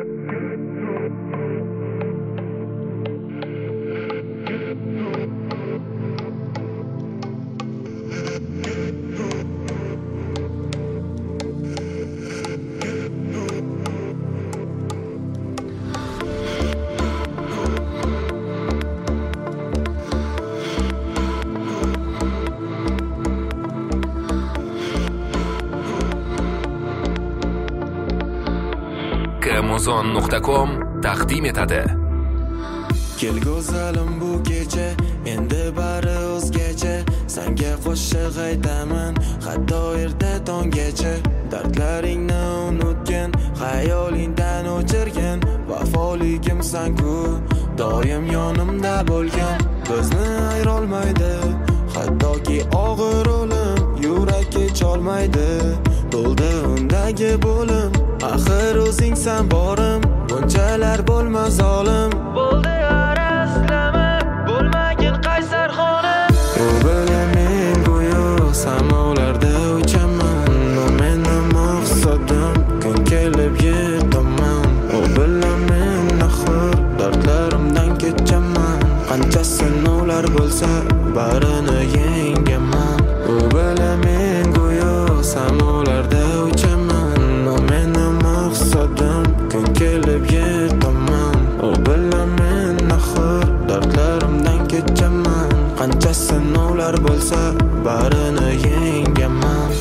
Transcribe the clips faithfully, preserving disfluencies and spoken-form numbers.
amazon nuqta com taqdim etadi. Kel go'zalim bu kecha, endi bari o'zgacha. Senga qo'shiq aytaman, hatto erta tonggacha. Dardlaringni unutgan, xayolingdan o'chirgan, vafoligimsan-ku, doim yonimda bo'lgan. Bizni ayirolmaydi, hattoki og'ir o'lim yurakka cholmaydi. Bo'ldi undagi bo'lim, axir o'zingsan borim, bunchalar bo'lma zolim. Bo'ldi araslama, bo'lmagin qaysar xonim. U bilan men go'yo samolarda uchaman, u mening maqsadim, kun kelib yetaman. U bilan men axir dardlarimdan kechaman, qancha sinovlar bo'lsa barini yengaman. U bilan men go'yo samolarda uchaman, u mening maqsadim, kun kelib yetaman. U bilan men axir dardlarimdan kechaman, qancha sinovlar bo'lsa barini yengaman.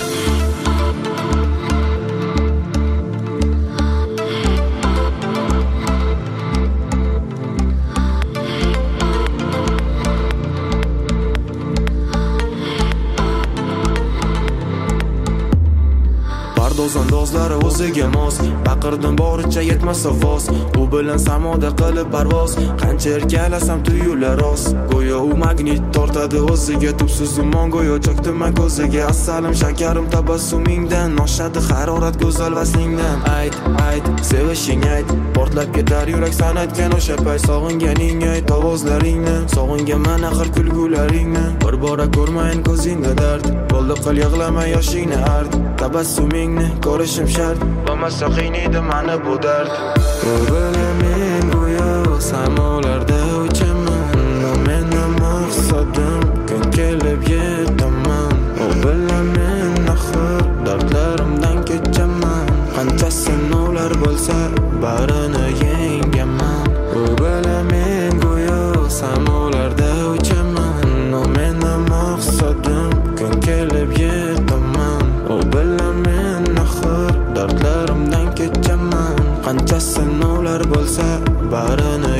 Andozlari o'ziga mos, baqirdim boricha yetmasa voz. U bilan samoda qilib parvoz, qancha erkalasam tuyular rost. Go'yo u magnit tortadi o'ziga, tubsiz umon go'yo cho'ktiman ko'ziga. Asalim shakarim tabassumingdan, oshadi harorat go'zal vaslingdan. Ayt, ayt, sevishing ayt, portlab ketar yurak san aytgan o'sha pay. Sog'inganing ayt ovozlaringni, sog'ingaman axir kulgularingni. Bir bora ko'rmayin ko'zingda dard, bo'ldi qil yig'lama yoshingni art. Tabassumingni ko'rishim shart, bo'lmasa qiynaydi mani bu dard. U bilan men go'yo samolarda uchaman, u mening maqsadim, kun kelib yetaman. U bilan men axir dardlarimdan kechaman, qancha sinovlar bo'lsa barini yengaman. U bilan men go'yo samolarda uchaman, u mening maqsadim, kun kelib yetaman. U bilan men axir dardlarimdan kechaman, qancha sinovlar bo'lsa barini